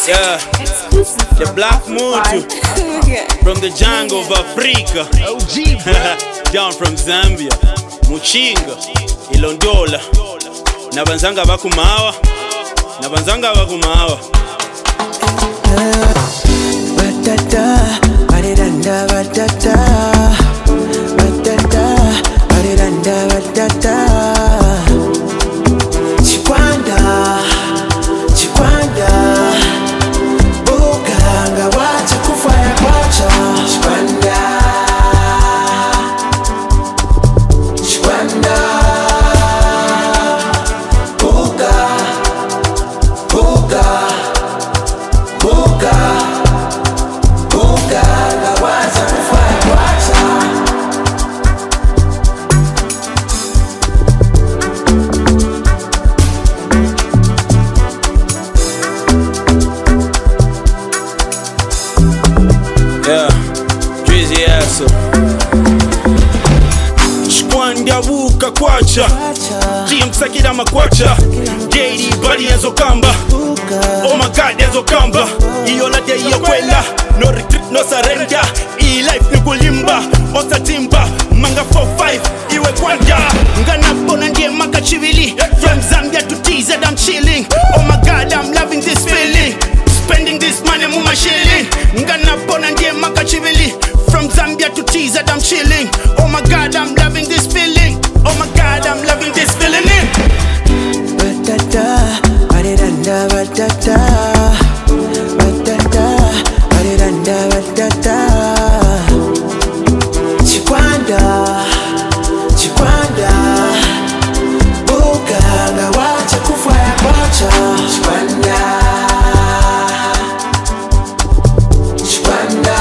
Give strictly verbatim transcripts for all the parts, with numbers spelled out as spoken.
Yeah, the Black Mutu from the jungle of Africa. O G, down from Zambia, Muchinga, Ilondola. Nabanzanga bakumawa, nabanzanga bakumawa. Batata, bariranda batata, batata, bariranda batata. Chikwanda, Chikwanda, buganga wacha kufaya kwacha. Chikwanda, Chikwanda, buga, buga, buga, buganga wacha kufaya kwacha. Yeah, Drizzy Asso. Chikwanda buka kwacha, Jim Sakira makwacha, Daily body enzo kamba. Oh my God, enzo kamba. Iyo la day yo kwela, no retreat, no surrender. E life ni kulimba, osa timba, manga four five, iwe kwanda. Ngana bona ndiye makachivili, from Zambia to T Z I'm chilling. Oh my God, I'm loving this feeling. Spending this money muma shilling. Ngana bona ndiye makachivili, from Zambia to T Z I'm chilling. Oh my God, I'm loving this feeling. Oh my God, I'm loving this feeling. Batata, bariranda batata, batata, bariranda batata. Chikwanda, Chikwanda, buganga wacha kufaya kwacha. Chikwanda, Chikwanda,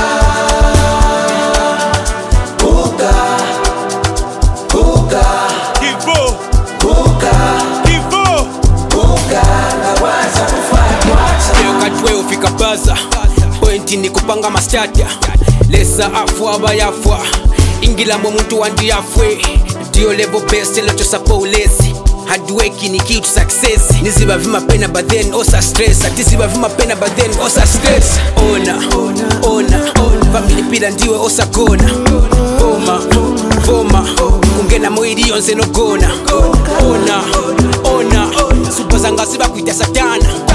buga, buga, Kivo, buga, Kivo. buganga wacha kufaya kwacha. Leo katwe ufika baza, pointi ni kupanga mastata. Lesa afwa abayafwa, ingila mwa muntu wandi yafwe. Dio level best elo chosa paulesi. Hard working ni key to success. Niziba vima pena but then osa stress. Atisiba vima pena but then osa stress. Ona, ona, family pila ndiwe osa gona. Voma, voma, ungena moidi yonse no gona. Ona, ona, supa zanga ziba kuita satana.